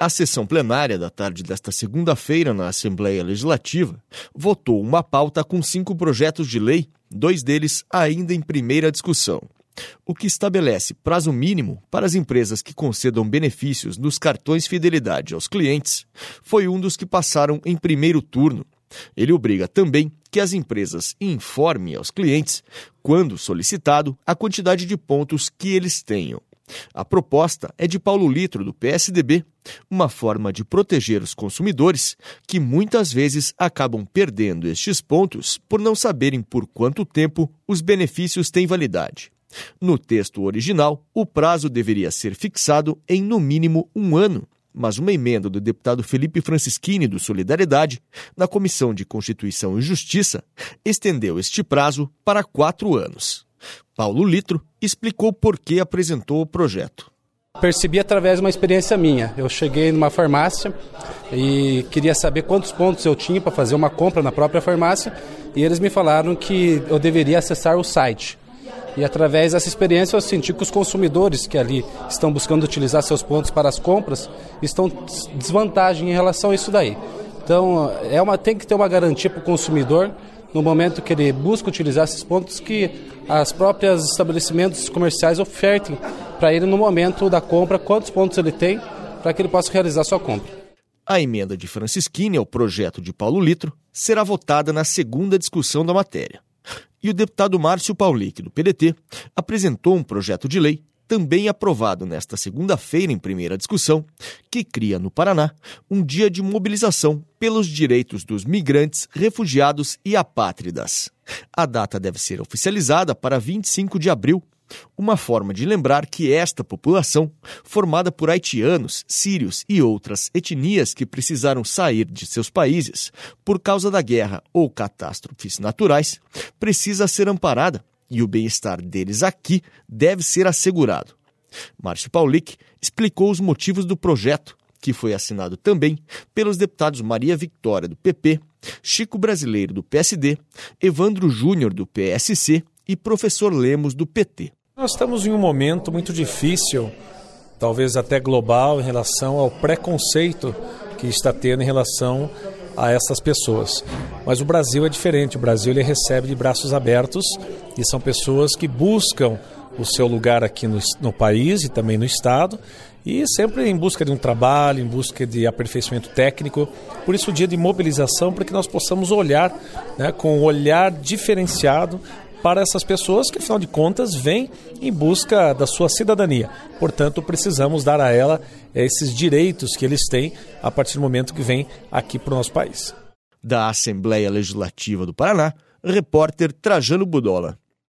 A sessão plenária da tarde desta segunda-feira na Assembleia Legislativa votou uma pauta com 5 projetos de lei, 2 deles ainda em primeira discussão, o que estabelece prazo mínimo para as empresas que concedam benefícios nos cartões fidelidade aos clientes. Foi um dos que passaram em primeiro turno. Ele obriga também que as empresas informem aos clientes, quando solicitado, a quantidade de pontos que eles tenham. A proposta é de Paulo Litro, do PSDB, uma forma de proteger os consumidores que muitas vezes acabam perdendo estes pontos por não saberem por quanto tempo os benefícios têm validade. No texto original, o prazo deveria ser fixado em no mínimo 1 ano, mas uma emenda do deputado Felipe Francischini, do Solidariedade, na Comissão de Constituição e Justiça, estendeu este prazo para 4 anos. Paulo Litro explicou por que apresentou o projeto. Percebi através de uma experiência minha. Eu cheguei numa farmácia e queria saber quantos pontos eu tinha para fazer uma compra na própria farmácia e eles me falaram que eu deveria acessar o site. E através dessa experiência eu senti que os consumidores que ali estão buscando utilizar seus pontos para as compras estão em desvantagem em relação a isso daí. Então tem que ter uma garantia para o consumidor no momento que ele busca utilizar esses pontos que as próprias estabelecimentos comerciais ofertem para ele no momento da compra quantos pontos ele tem para que ele possa realizar sua compra. A emenda de Francischini ao projeto de Paulo Litro será votada na segunda discussão da matéria. E o deputado Márcio Paulic, do PDT, apresentou um projeto de lei, também aprovado nesta segunda-feira em primeira discussão, que cria no Paraná um dia de mobilização pelos direitos dos migrantes, refugiados e apátridas. A data deve ser oficializada para 25 de abril, uma forma de lembrar que esta população, formada por haitianos, sírios e outras etnias que precisaram sair de seus países por causa da guerra ou catástrofes naturais, precisa ser amparada e o bem-estar deles aqui deve ser assegurado. Márcio Paulic explicou os motivos do projeto, que foi assinado também pelos deputados Maria Victória, do PP, Chico Brasileiro, do PSD, Evandro Júnior, do PSC e professor Lemos, do PT. Nós estamos em um momento muito difícil, talvez até global, em relação ao preconceito que está tendo em relação a essas pessoas. Mas o Brasil é diferente, o Brasil ele recebe de braços abertos e são pessoas que buscam o seu lugar aqui no país e também no Estado e sempre em busca de um trabalho, em busca de aperfeiçoamento técnico. Por isso o dia de mobilização, para que nós possamos olhar, com um olhar diferenciado para essas pessoas que, afinal de contas, vêm em busca da sua cidadania. Portanto, precisamos dar a ela esses direitos que eles têm a partir do momento que vêm aqui para o nosso país. Da Assembleia Legislativa do Paraná, repórter Trajano Budola.